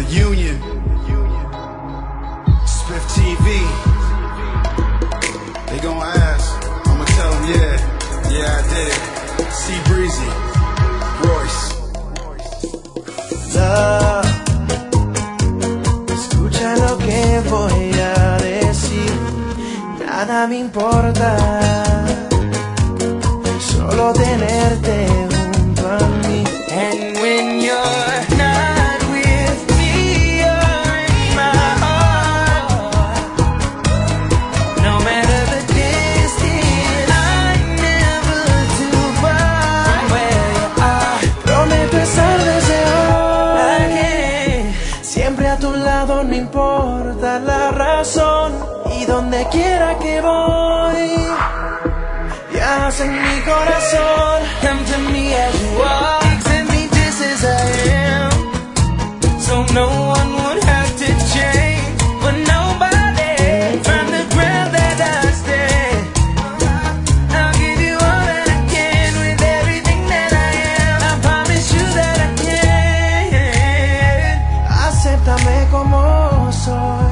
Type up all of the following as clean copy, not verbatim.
Union, Spiff TV. They gon' ask, I'ma tell them, yeah, I did it. C Breezy, Royce. Love, escucha lo que voy a decir. Nada me importa, solo tenerte junto a mí. And when you're not with me, you're in my heart. No matter the distance, I'm never too far from where you are. Prometo estar desde hoy, siempre a tu lado, no importa la razón. Y donde quiera que voy, viajas en mi corazón. Come to me as you are, accept me just as I am. So no one would have to change, but nobody from the ground that I stand. I'll give you all that I can with everything that I am. I promise you that I can. Acéptame como soy.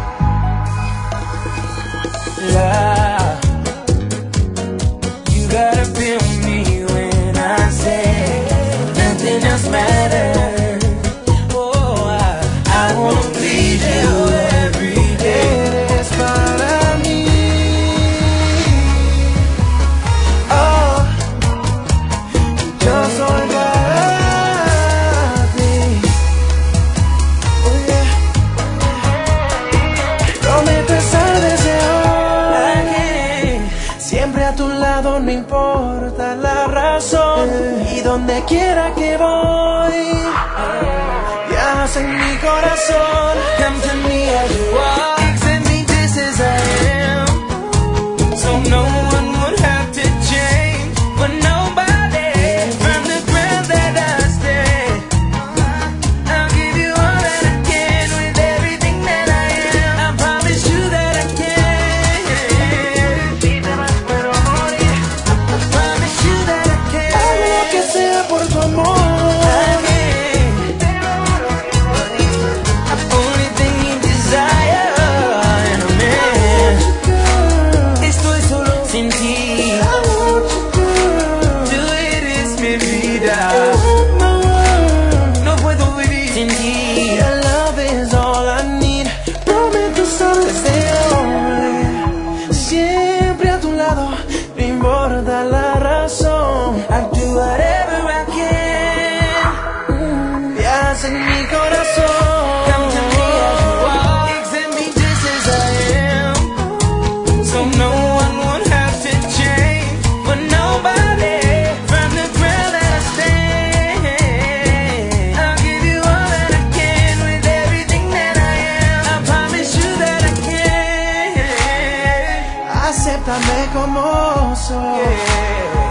Love, you gotta feel me when I say nothing else matters. Oh, I wanna please you every day. Eres para mí. Oh, yo soy para ti. Oh, yeah. Prometo estar desde siempre a tu lado, no importa la razón. Y donde quiera que voy, viajas en mi corazón. Come to me as you are, accept me just as I am. So no one would have to change, but nobody from the ground that I stand. I'll give you all that I can with everything that I am. I promise you that I can. Por tu amor, only thing you desire in a man. Estoy solo sin ti. Tú eres mi vida. No puedo vivir sin ti. Your love is all I need. Prometo estar desde hoy, siempre a tu lado, no importa la razón. I'll do whatever I can. Viajas en mi corazón. Come to me as you are, accept me just as I am. So no one would have to change, but nobody from the ground that I stand. I'll give you all that I can with everything that I am. I promise you that I can. Acéptame como soy.